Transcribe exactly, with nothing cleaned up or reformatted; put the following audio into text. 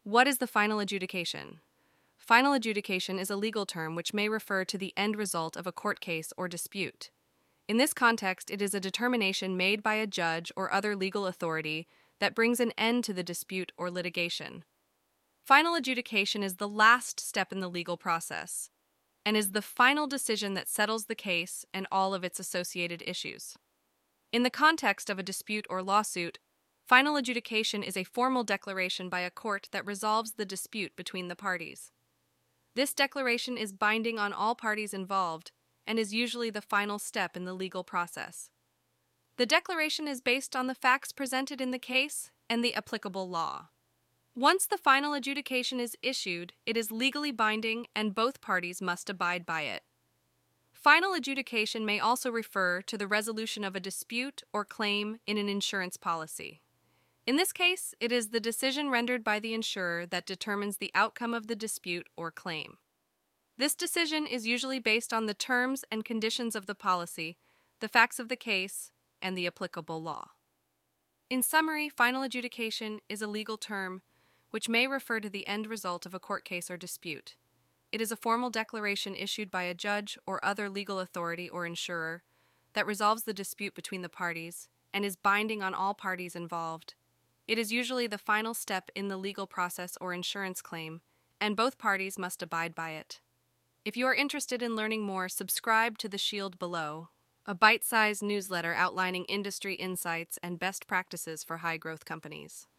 What is the final adjudication? Final adjudication is a legal term which may refer to the end result of a court case or dispute. In this context, it is a determination made by a judge or other legal authority that brings an end to the dispute or litigation. Final adjudication is the last step in the legal process and is the final decision that settles the case and all of its associated issues. In the context of a dispute or lawsuit, final adjudication is a formal declaration by a court that resolves the dispute between the parties. This declaration is binding on all parties involved and is usually the final step in the legal process. The declaration is based on the facts presented in the case and the applicable law. Once the final adjudication is issued, it is legally binding and both parties must abide by it. Final adjudication may also refer to the resolution of a dispute or claim in an insurance policy. In this case, it is the decision rendered by the insurer that determines the outcome of the dispute or claim. This decision is usually based on the terms and conditions of the policy, the facts of the case, and the applicable law. In summary, final adjudication is a legal term which may refer to the end result of a court case or dispute. It is a formal declaration issued by a judge or other legal authority or insurer that resolves the dispute between the parties and is binding on all parties involved. It is usually the final step in the legal process or insurance claim, and both parties must abide by it. If you are interested in learning more, subscribe to The Shield below, a bite-sized newsletter outlining industry insights and best practices for high-growth companies.